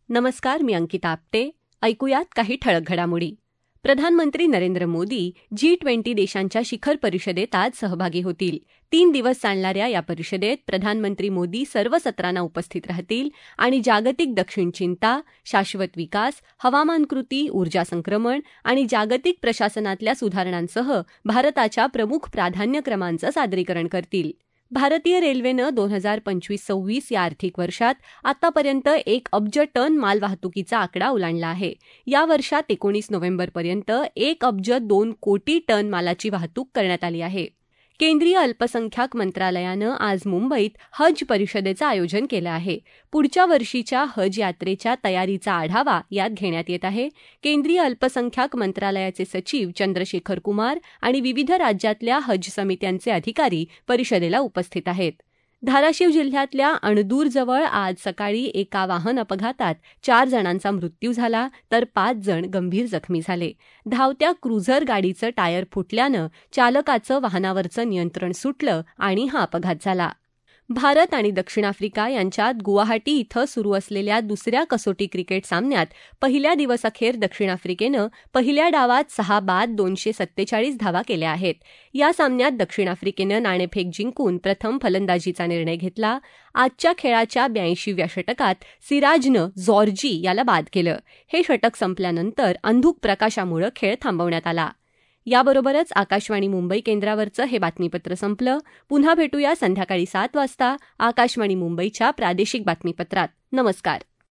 नमस्कार, मी अंकिता आपटे. ऐकूयात काही ठळक घडामोडी. प्रधानमंत्री नरेंद्र मोदी G20 देशांच्या शिखर परिषदेत आज सहभागी होतील. 3 दिवस चालणाऱ्या या परिषदेत प्रधानमंत्री मोदी सर्व सत्रांना उपस्थित राहतील आणि जागतिक दक्षिण चिंता, शाश्वत विकास, हवामान कृती, ऊर्जा संक्रमण आणि जागतिक प्रशासनातल्या सुधारणांसह भारताच्या प्रमुख प्राधान्यक्रमांचं सादरीकरण करतील. भारतीय रेल्वेनं 2025-26 या आर्थिक वर्षात आतापर्यंत 1 अब्ज टन मालवाहतुकीचा आकडा ओलांडला आहे. या वर्षात 19 नोव्हेंबरपर्यंत 1 अब्ज 2 कोटी टन मालाची वाहतूक करण्यात आली आहे. केंद्रीय अल्पसंख्याक मंत्रालयानं आज मुंबईत हज परिषदेचं आयोजन केलं आहे. पुढच्या वर्षीच्या हज यात्रेच्या तयारीचा आढावा यात घेण्यात येत आहे. केंद्रीय अल्पसंख्याक मंत्रालयाचे सचिव चंद्रशेखर कुमार आणि विविध राज्यातल्या हज समित्यांचे अधिकारी परिषदेला उपस्थित आहेत. धाराशिव जिल्ह्यातल्या अणदूरजवळ आज सकाळी एका वाहन अपघातात 4 जणांचा मृत्यू झाला तर 5 जण गंभीर जखमी झाले. धावत्या क्रुझर गाडीचं टायर फुटल्यानं चालकाचं वाहनावरचं नियंत्रण सुटलं आणि हा अपघात झाला. भारत आणि दक्षिण आफ्रिका यांच्यात गुवाहाटी इथं सुरू असलेल्या दुसऱ्या कसोटी क्रिकेट सामन्यात पहिल्या दिवसअखेर दक्षिण आफ्रिकेनं पहिल्या डावात 6 बाद 247 धावा केल्या आहेत. या सामन्यात दक्षिण आफ्रिकेनं नाणेफेक जिंकून प्रथम फलंदाजीचा निर्णय घेतला. आजच्या खेळाच्या 82व्या षटकात सिराजनं जॉर्जी याला बाद केलं. हे षटक संपल्यानंतर अंधुक प्रकाशामुळे खेळ थांबवण्यात आला. याबरोबरच आकाशवाणी मुंबई केंद्रावरचं हे बातमीपत्र संपलं. पुन्हा भेटूया संध्याकाळी 7 वाजता आकाशवाणी मुंबईच्या प्रादेशिक बातमीपत्रात. नमस्कार.